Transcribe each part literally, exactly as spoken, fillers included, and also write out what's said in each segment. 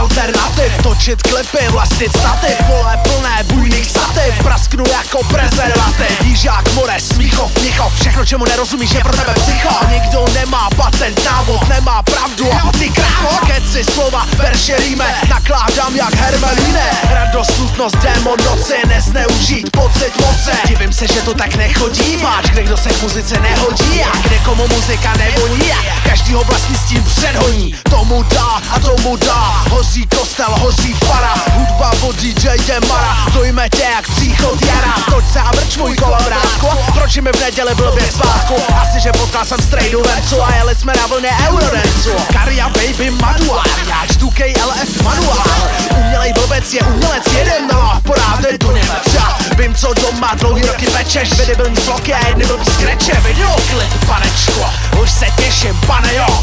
alternativ, točit klipy, vlastnit stativ, vole plné bujných stativ, prasknu jako prezervativ. Jížák, more, Smíchov, Mnichov, všechno čemu nerozumíš je pro tebe psycho. Nikdo nemá patent, návod, nemá pravdu a ty krávo. Keci, slova, verše, rýme, nakládám jak Hermelíne. Radost, nutnost, démon, noci, nezneužít pocit moci. Divím se, že to tak nechodí, máč kde kdo se k muzice nehodí a kde komu muzika nevoní a každýho vlastní s tím předhoní. Tomu dá a tomu dá, hoří kostel, hoří fara, hudba od D J Demara, dojme tě jak příchod jara. Toč se a vrč můj kolovrátko, proč mi v neděli blbě svátku? Asi že potkal jsem strejdu vencu a jeli jsme na vlně Eurodancu. Karia baby manuál, já čtu K L F manuál. Umělej blbec je umělec, jeden no, porády do Německa. Vím co doma dlouhý roky pečeš, videbilní sloky a jedny blbý skreče. Videoklip panečko, už se těším pane jo.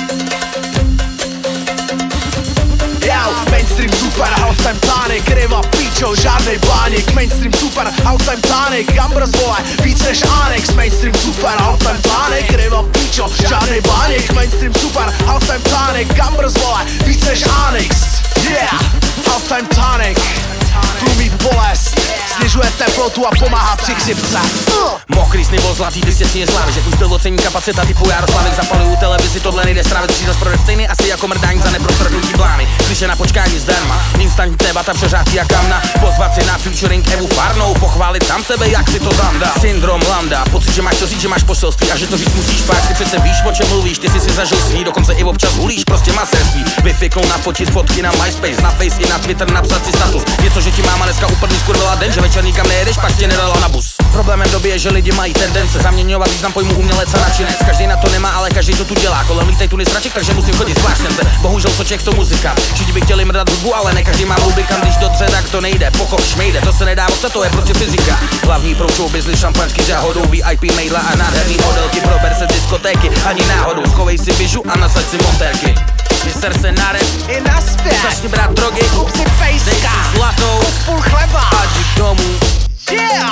Jau, mainstream super, halftime tonic, ryva píčo, žádnej blánik. Mainstream super, halftime tonic, Gambras vole, víc než Onyx. Mainstream super, halftime tonic, ryva píčo, žádnej blánik. Mainstream super, halftime tonic, Gambras vole, víc než Onyx. Yeah, halftime tonic, tlumí bolest, snižuje teplotu a pomáhá při chřipce. uh. Mokrý sny bol zlatý, ty si nezlámeš, že tvůj styl ocení kapacita typu Jaroslavek. Zapaluju televizi, tohle nejde strávit, přínos prodev stejný asi jako mrdání za neprostrhnutí blány. Kliše na počkání zdarma, instantní debata přeřádky a kamna. Pozvat si na featuring Evu Farnou, pochválit sám sebe, jak si to tam dá. Syndrom lambda, pocit, že máš to říct, že máš poselství a že to říct musíš pak. Ty přece víš, o čem mluvíš, ty si si zažil svý, dokonce i občas hulíš, prostě maserství. Vyfiknou nafotit fotky na MySpace, na Face i na Twitter napsat si status. Něco, že ti máma dneska úplně skurvila den, že večer nikam nejedeš, pak tě nedala na bus. Problémem doby je, že lidi mají tendence zaměňovat význam pojmu umělec a nadšinec. Každý na to nemá, ale každý to tu dělá. Kolem lítej tu nesraček, takže musím chodit zvláštence. Bohužel soček to muzika. Všichni by chtěli mrdat hudbu, ale ne každý má lubrikant, když do dře, tak to nejde. Pochop, šmejde, to se nedá, co to je prostě fyzika. Hlavní pro showbiz, šampanský s jahodou, V I P maila a nádherný modelky. Prober se diskotéky, ani náhodou. Schovej si bižu a nasaď si motérky. Vyser se na rap I naspět, začni brát drogy, kup si pejska, dej si zlatou, kup půl chleba a jdi domů. Yeah!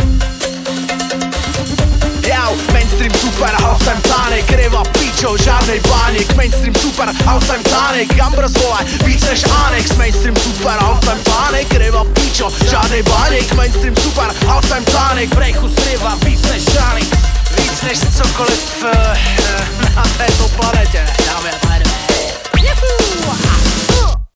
Jau, mainstream super, halftime tonic, ryva píčo, žádnej blánik. Mainstream super, halftime tonic, Gambras vole, víc než Onyx. Mainstream super, halftime tonic, ryva píčo, žádnej blánik. Mainstream super, halftime tonic, Brejchu z ryva, víc než Onyx. víc než cokoliv.